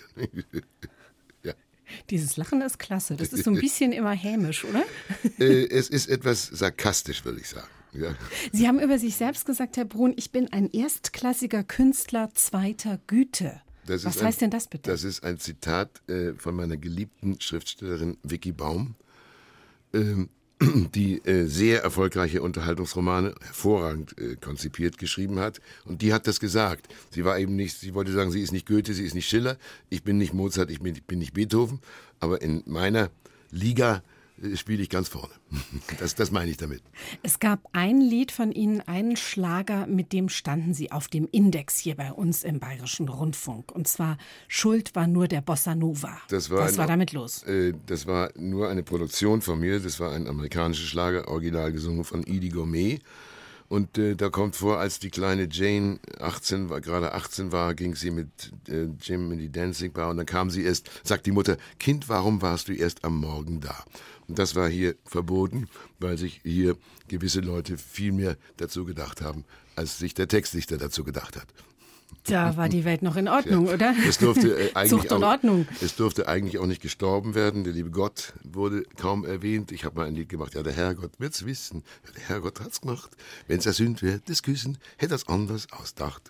Ja. Dieses Lachen ist klasse. Das ist so ein bisschen immer hämisch, oder? äh, es ist etwas sarkastisch, würde ich sagen. Ja. Sie haben über sich selbst gesagt, Herr Brun, ich bin ein erstklassiger Künstler zweiter Güte. Das Was ein, heißt denn das bitte? Das ist ein Zitat äh, von meiner geliebten Schriftstellerin Vicky Baum. Ähm, die äh, sehr erfolgreiche Unterhaltungsromane, hervorragend äh, konzipiert geschrieben hat. Und die hat das gesagt. Sie war eben nicht, sie wollte sagen, sie ist nicht Goethe, sie ist nicht Schiller, ich bin nicht Mozart, ich bin, ich bin nicht Beethoven, aber in meiner Liga äh, spiele ich ganz vorne. Das, das meine ich damit. Es gab ein Lied von Ihnen, einen Schlager, mit dem standen Sie auf dem Index hier bei uns im Bayerischen Rundfunk. Und zwar Schuld war nur der Bossa Nova. Das war, Was ein, war damit los? Äh, das war nur eine Produktion von mir. Das war ein amerikanischer Schlager, original gesungen von Edie Gourmet. Und äh, da kommt vor, als die kleine Jane achtzehn war, gerade achtzehn war, ging sie mit äh, Jim in die Dancing Bar und dann kam sie erst, sagt die Mutter, Kind, warum warst du erst am Morgen da? Und das war hier verboten, weil sich hier gewisse Leute viel mehr dazu gedacht haben, als sich der Textdichter dazu gedacht hat. Da war die Welt noch in Ordnung, ja. oder? Es durfte, äh, eigentlich Zucht und auch, Ordnung. Es durfte eigentlich auch nicht gestorben werden. Der liebe Gott wurde kaum erwähnt. Ich habe mal ein Lied gemacht, ja, der Herrgott wird's wissen. Ja, der Herrgott hat's gemacht. Wenn's ersühnt wär, das Küssen, hätte er's anders ausdacht.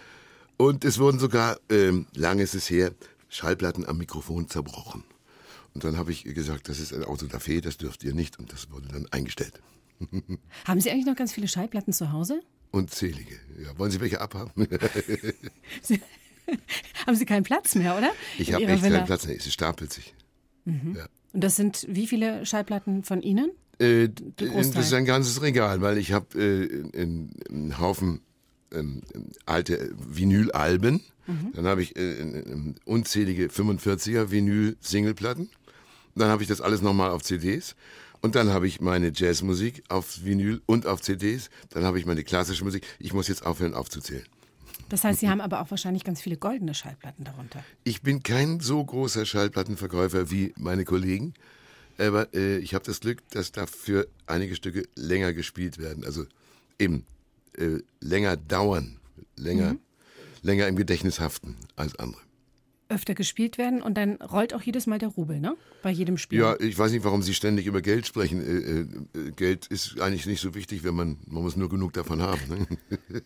Und es wurden sogar, ähm, lange ist es her, Schallplatten am Mikrofon zerbrochen. Und dann habe ich gesagt, das ist ein Autodafé, das dürft ihr nicht. Und das wurde dann eingestellt. Haben Sie eigentlich noch ganz viele Schallplatten zu Hause? Unzählige. Ja, wollen Sie welche abhaben? Sie, haben Sie keinen Platz mehr, oder? Ich In habe Ihrer echt Villa? keinen Platz mehr. Es stapelt sich. Mhm. Ja. Und das sind wie viele Schallplatten von Ihnen? Äh, Großteil. das ist ein ganzes Regal, weil ich habe äh, einen Haufen ähm, alte Vinylalben. Mhm. Dann habe ich äh, unzählige fünfundvierziger Vinyl-Singleplatten. Dann habe ich das alles nochmal auf C Ds. Und dann habe ich meine Jazzmusik auf Vinyl und auf C Ds. Dann habe ich meine klassische Musik. Ich muss jetzt aufhören aufzuzählen. Das heißt, Sie haben aber auch wahrscheinlich ganz viele goldene Schallplatten darunter. Ich bin kein so großer Schallplattenverkäufer wie meine Kollegen. Aber äh, ich habe das Glück, dass dafür einige Stücke länger gespielt werden. Also eben äh, länger dauern, länger, mhm. länger im Gedächtnis haften als andere. Öfter gespielt werden und dann rollt auch jedes Mal der Rubel, ne? Bei jedem Spiel. Ja, ich weiß nicht, warum Sie ständig über Geld sprechen. Äh, äh, Geld ist eigentlich nicht so wichtig, wenn man, man muss nur genug davon haben. Ne?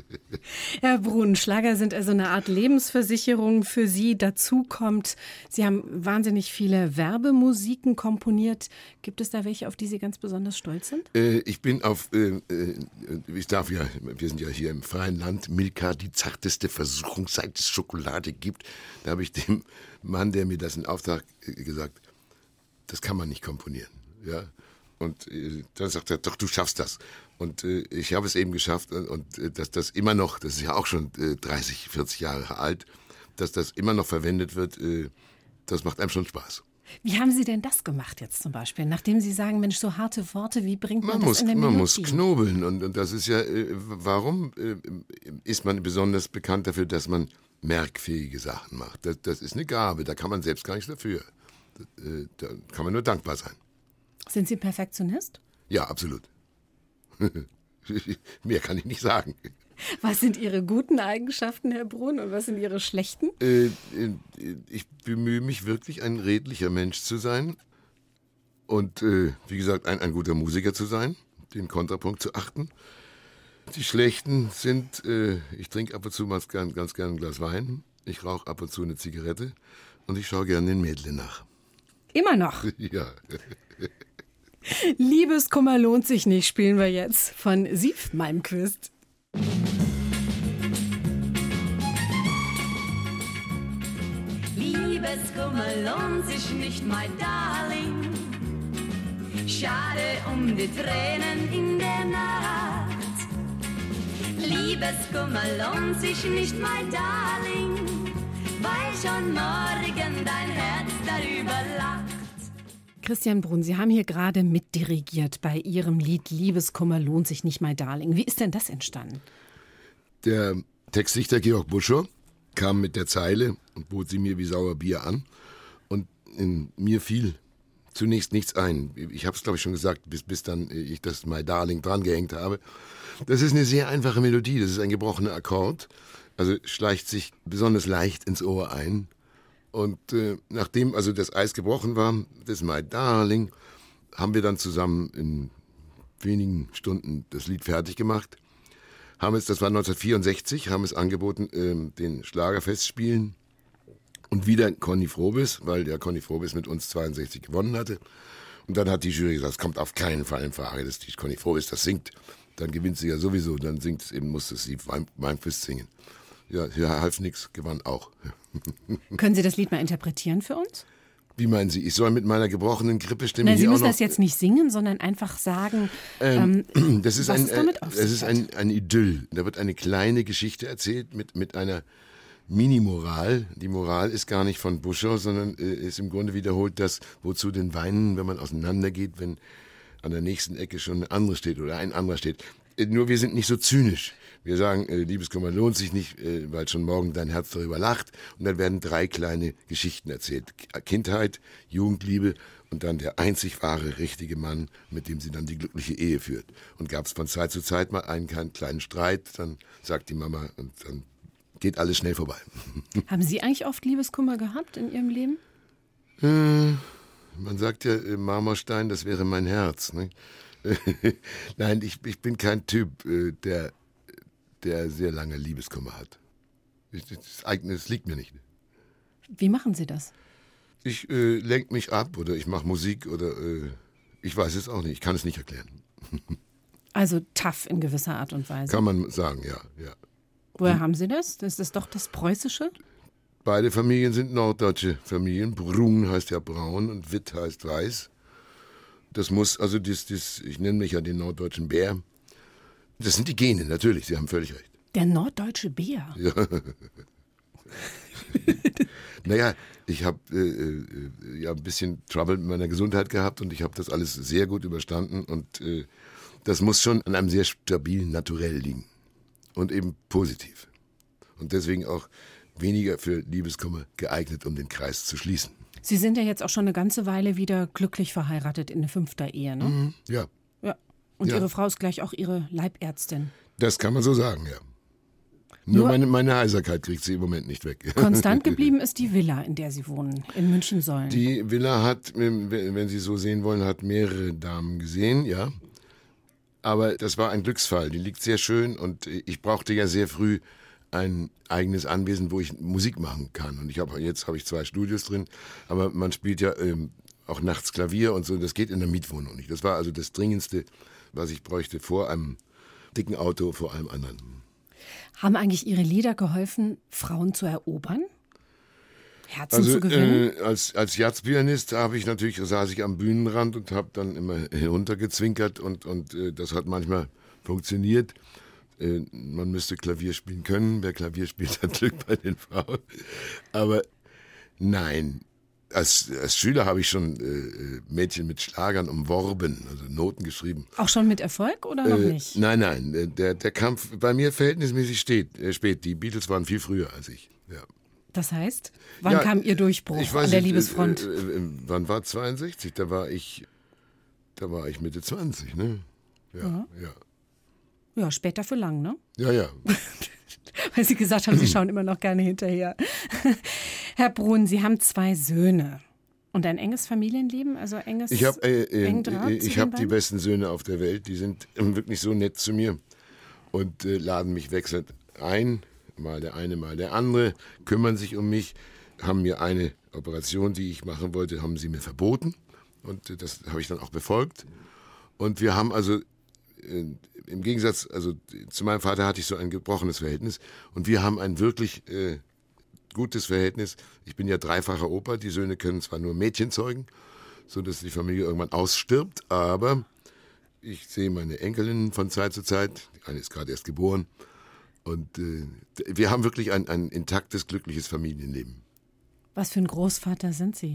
Herr Brun, Schlager sind also eine Art Lebensversicherung für Sie. Dazu kommt, Sie haben wahnsinnig viele Werbemusiken komponiert. Gibt es da welche, auf die Sie ganz besonders stolz sind? Äh, ich bin auf, äh, ich darf ja, wir sind ja hier im freien Land, Milka, die zarteste Versuchung, seit es Schokolade gibt. Da habe ich dem Mann, der mir das in Auftrag gesagt, das kann man nicht komponieren. Ja? Und äh, dann sagt er, doch, du schaffst das. Und äh, ich habe es eben geschafft. Und, und äh, dass das immer noch, das ist ja auch schon äh, dreißig, vierzig Jahre alt, dass das immer noch verwendet wird, äh, das macht einem schon Spaß. Wie haben Sie denn das gemacht jetzt zum Beispiel? Nachdem Sie sagen, Mensch, so harte Worte, wie bringt man, man das muss, in der Man Melodie? muss knobeln. Und, und das ist ja, äh, warum äh, ist man besonders bekannt dafür, dass man merkfähige Sachen macht? Das, das ist eine Gabe, da kann man selbst gar nichts dafür. Da, da kann man nur dankbar sein. Sind Sie Perfektionist? Ja, absolut. Mehr kann ich nicht sagen. Was sind Ihre guten Eigenschaften, Herr Brun, und was sind Ihre schlechten? Äh, ich bemühe mich wirklich, ein redlicher Mensch zu sein und, äh, wie gesagt, ein, ein guter Musiker zu sein, den Kontrapunkt zu achten. Die schlechten sind, äh, ich trinke ab und zu mal ganz, ganz gern ein Glas Wein, ich rauche ab und zu eine Zigarette und ich schaue gerne den Mädchen nach. Immer noch? Ja. Liebeskummer lohnt sich nicht, spielen wir jetzt von Sief Malmquist. Liebeskummer lohnt sich nicht, my darling. Schade um die Tränen in der Nacht. Liebeskummer lohnt sich nicht, my darling, weil schon morgen dein Herz darüber lacht. Christian Brun, Sie haben hier gerade mitdirigiert bei Ihrem Lied Liebeskummer lohnt sich nicht, my darling. Wie ist denn das entstanden? Der Textdichter Georg Buschow kam mit der Zeile und bot sie mir wie Sauerbier an. Und in mir fiel zunächst nichts ein. Ich habe es, glaube ich, schon gesagt, bis, bis dann ich das My Darling drangehängt habe. Das ist eine sehr einfache Melodie. Das ist ein gebrochener Akkord. Also schleicht sich besonders leicht ins Ohr ein. Und äh, nachdem also das Eis gebrochen war, das My Darling, haben wir dann zusammen in wenigen Stunden das Lied fertig gemacht. Haben es, das war neunzehnhundertvierundsechzig, haben es angeboten, ähm, den Schlagerfestspielen und wieder Conny Frobis, weil der Conny Frobis mit uns zweiundsechzig gewonnen hatte. Und dann hat die Jury gesagt, es kommt auf keinen Fall in Frage, dass die Conny Froh ist, das singt. Dann gewinnt sie ja sowieso, dann singt es eben, muss es sie Weinfest singen. Ja, ja, half nix, gewann auch. Können Sie das Lied mal interpretieren für uns? Wie meinen Sie, ich soll mit meiner gebrochenen Grippestimme Nein, Sie hier müssen auch noch, das jetzt nicht singen, sondern einfach sagen, ähm, ähm, das ist was ein, es damit äh, auf das sich ist hat. ein, ein Idyll. Da wird eine kleine Geschichte erzählt mit, mit einer Mini-Moral. Die Moral ist gar nicht von Buschow, sondern äh, ist im Grunde wiederholt das, wozu denn weinen, wenn man auseinandergeht, wenn an der nächsten Ecke schon eine andere steht oder ein anderer steht. Äh, nur wir sind nicht so zynisch. Wir sagen, äh, Liebeskummer lohnt sich nicht, äh, weil schon morgen dein Herz darüber lacht. Und dann werden drei kleine Geschichten erzählt. Kindheit, Jugendliebe und dann der einzig wahre, richtige Mann, mit dem sie dann die glückliche Ehe führt. Und gab es von Zeit zu Zeit mal einen kleinen Streit, dann sagt die Mama und dann geht alles schnell vorbei. Haben Sie eigentlich oft Liebeskummer gehabt in Ihrem Leben? Äh, man sagt ja, äh, Marmorstein, das wäre mein Herz. Ne? Nein, ich, ich bin kein Typ, äh, der, der sehr lange Liebeskummer hat. Ich, das, das liegt mir nicht. Wie machen Sie das? Ich äh, lenke mich ab oder ich mache Musik oder äh, ich weiß es auch nicht. Ich kann es nicht erklären. Also tough in gewisser Art und Weise. Kann man sagen, ja. ja. Woher haben Sie das? Das ist doch das Preußische? Beide Familien sind norddeutsche Familien. Brun heißt ja braun und Witt heißt weiß. Das muss, also das, das, ich nenne mich ja den norddeutschen Bär. Das sind die Gene, natürlich, Sie haben völlig recht. Der norddeutsche Bär? Ja. Naja, ich habe äh, äh, ja ein bisschen Trouble mit meiner Gesundheit gehabt und ich habe das alles sehr gut überstanden und äh, das muss schon an einem sehr stabilen Naturell liegen und eben positiv. Und deswegen auch weniger für Liebeskummer geeignet, um den Kreis zu schließen. Sie sind ja jetzt auch schon eine ganze Weile wieder glücklich verheiratet in fünfter Ehe, ne? Mhm, ja. Ja. Und Ja. Ihre Frau ist gleich auch Ihre Leibärztin. Das kann man so sagen, ja. Nur, Nur- meine, meine Heiserkeit kriegt sie im Moment nicht weg. Konstant geblieben ist die Villa, in der Sie wohnen, in Münchensollen. Die Villa hat, wenn Sie so sehen wollen, hat mehrere Damen gesehen, ja. Aber das war ein Glücksfall. Die liegt sehr schön und ich brauchte ja sehr früh ein eigenes Anwesen, wo ich Musik machen kann. Und ich habe jetzt habe ich zwei Studios drin, aber man spielt ja ähm, auch nachts Klavier und so. Das geht in der Mietwohnung nicht. Das war also das Dringendste, was ich bräuchte vor einem dicken Auto, vor allem anderen. Haben eigentlich Ihre Lieder geholfen, Frauen zu erobern? Herzen Also zu gewinnen? äh, als als Jazzpianist habe ich natürlich saß ich am Bühnenrand und habe dann immer heruntergezwinkert und und äh, das hat manchmal funktioniert. Äh, man müsste Klavier spielen können. Wer Klavier spielt, hat Glück bei den Frauen. Aber nein, als als Schüler habe ich schon äh, Mädchen mit Schlagern umworben, also Noten geschrieben. Auch schon mit Erfolg oder noch Äh, nicht? Nein, nein, äh, der der Kampf bei mir verhältnismäßig steht, äh, spät. Die Beatles waren viel früher als ich. Ja. Das heißt, wann Ja, kam Ihr Durchbruch ich weiß an der nicht, Liebesfront? Äh, äh, äh, wann war zweiundsechzig? Da war ich, da war ich Mitte zwanzig, ne? Ja, Ja. ja, Ja, später für lang, ne? ja, ja. Weil Sie gesagt haben, Sie schauen immer noch gerne hinterher. Herr Brun, Sie haben zwei Söhne und ein enges Familienleben, also enges Ich habe äh, äh, engen Draht äh, zu ich den hab die beiden? besten Söhne auf der Welt. Die sind ähm, wirklich so nett zu mir und äh, laden mich wechselnd ein. Mal der eine, mal der andere, kümmern sich um mich, haben mir eine Operation, die ich machen wollte, haben sie mir verboten. Und äh, das habe ich dann auch befolgt. Und wir haben also, äh, im Gegensatz, also äh, zu meinem Vater hatte ich so ein gebrochenes Verhältnis. Und wir haben ein wirklich äh, gutes Verhältnis. Ich bin ja dreifacher Opa, die Söhne können zwar nur Mädchen zeugen, sodass die Familie irgendwann ausstirbt, aber ich sehe meine Enkelinnen von Zeit zu Zeit. Die eine ist gerade erst geboren. Und äh, wir haben wirklich ein, ein intaktes, glückliches Familienleben. Was für ein Großvater sind Sie?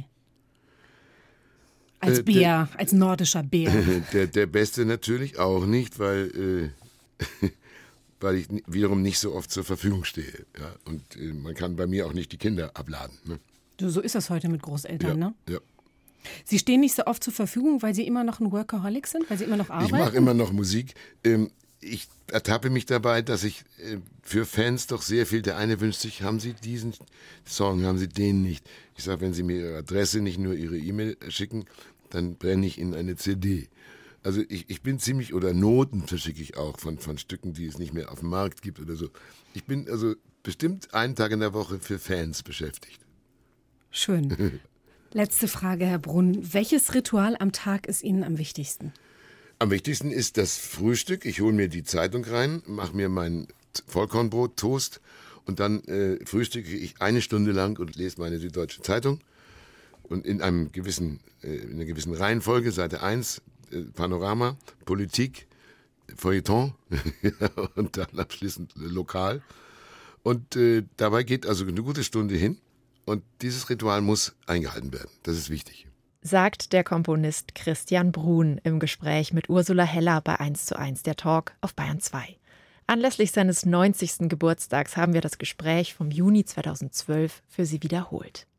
Als Äh, Bär, der- als nordischer Bär. Der, der Beste natürlich auch nicht, weil, äh, weil ich ni- wiederum nicht so oft zur Verfügung stehe. Ja? Und äh, man kann bei mir auch nicht die Kinder abladen. Ne? Du, so ist das heute mit Großeltern, Ja, ne? ja. Sie stehen nicht so oft zur Verfügung, weil Sie immer noch ein Workaholic sind, weil Sie immer noch arbeiten? Ich mache immer noch Musik. Ähm, ich ertappe mich dabei, dass ich äh, für Fans doch sehr viel, der eine wünscht sich, haben Sie diesen Song, haben Sie den nicht. Ich sage, wenn Sie mir Ihre Adresse, nicht nur Ihre E-Mail schicken, dann brenne ich Ihnen eine C D. Also ich, ich bin ziemlich, oder Noten verschicke ich auch von, von Stücken, die es nicht mehr auf dem Markt gibt oder so. Ich bin also bestimmt einen Tag in der Woche für Fans beschäftigt. Schön. Letzte Frage, Herr Brunn. Welches Ritual am Tag ist Ihnen am wichtigsten? Am wichtigsten ist das Frühstück. Ich hole mir die Zeitung rein, mache mir mein Vollkornbrot, Toast und dann äh, frühstücke ich eine Stunde lang und lese meine Süddeutsche Zeitung. Und in einem gewissen, äh, in einer gewissen Reihenfolge, Seite eins, äh, Panorama, Politik, Feuilleton und dann abschließend äh, lokal. Und äh, dabei geht also eine gute Stunde hin und dieses Ritual muss eingehalten werden. Das ist wichtig. Sagt der Komponist Christian Bruhn im Gespräch mit Ursula Heller bei eins zu eins der Talk auf Bayern zwei. Anlässlich seines neunzigsten Geburtstags haben wir das Gespräch vom Juni zweitausendzwölf für Sie wiederholt.